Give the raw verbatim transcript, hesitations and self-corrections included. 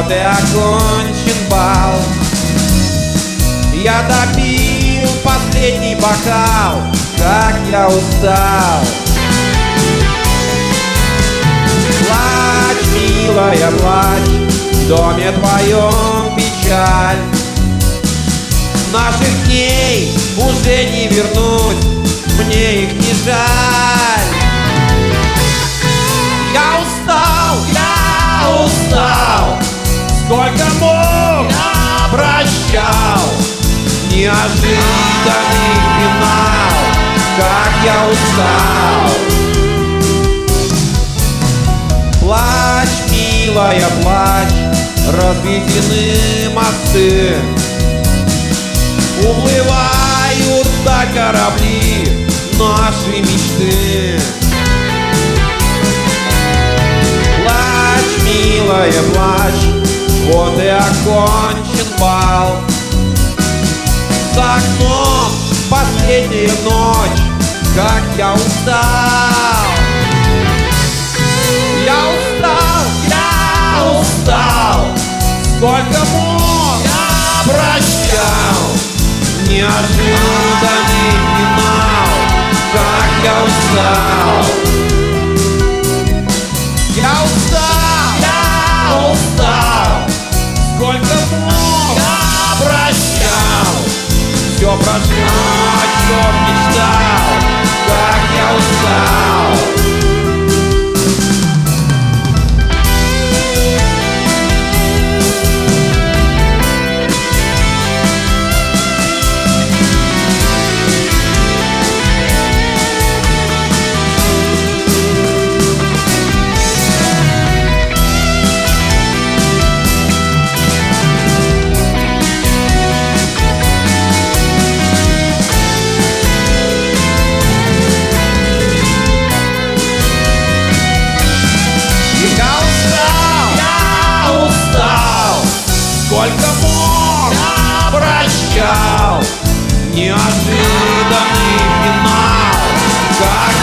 Вот и окончен бал. Я допил последний бокал, как я устал. Плачь, милая, плачь, в доме твоем печаль. Наших дней уже не вернуть, мне их не жаль. Я устал, я устал, сколько мог, я прощал. Неожиданный финал, как я устал. Плачь, милая, плачь, разбитены мосты. Уплывают до корабли наши мечты. Плачь, милая, плачь, вот и окончен бал. За окном последняя ночь, как я устал. Я устал, я устал, сколько мог, я прощал. Неожиданный финал, как я устал. Я устал, я устал, сколько мог, я прощал. Все прошло, о чем мечтал, как я устал. Сколько мог, я прощал. Неожиданный финал, как